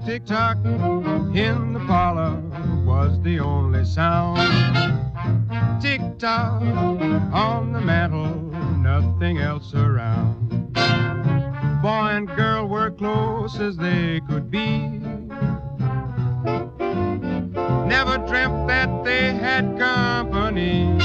tick-tock in the parlor was the only sound. Tick-tock on the mantel, nothing else around. Boy and girl were close as they could be. Never dreamt that they had company.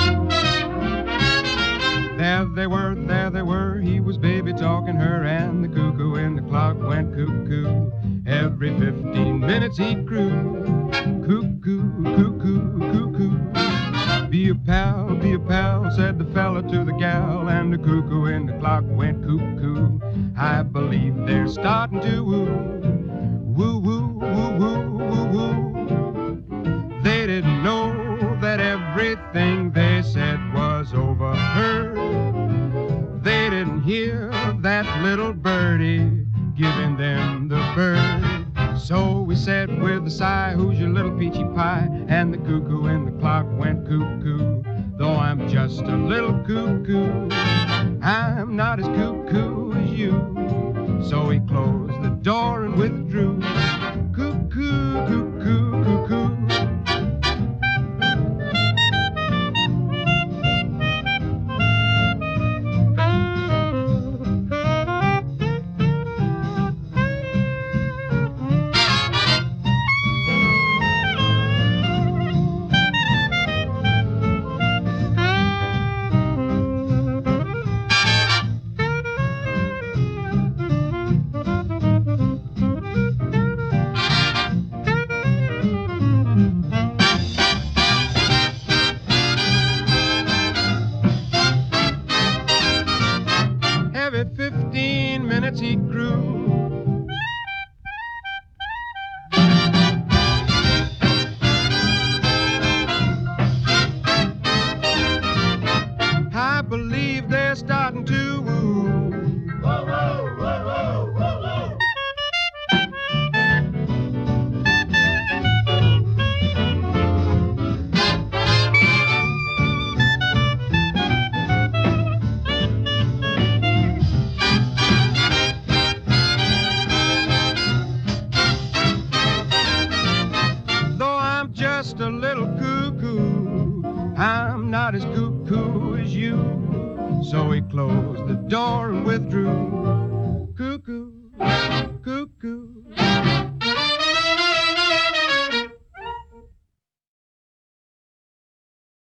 There they were, he was baby talking her, and the cuckoo in the clock went cuckoo. Every 15 minutes he crew. Cuckoo, cuckoo, cuckoo. Be a pal, said the fella to the gal, and the cuckoo in the clock went cuckoo. I believe they're starting to woo. Woo, woo, woo, woo, woo, woo. They didn't know that everything they said was overheard. They didn't hear that little birdie giving them the bird. So we said with a sigh, who's your little peachy pie? And the cuckoo in the clock went cuckoo. Though I'm just a little cuckoo, I'm not as cuckoo as you. So he closed the door and withdrew. Cuckoo, cuckoo, cuckoo. Every 15 minutes he grew. I believe they're starting to woo. Whoa, whoa, whoa, whoa, whoa, whoa. Just a little cuckoo, I'm not as cuckoo as you. So he closed the door and withdrew.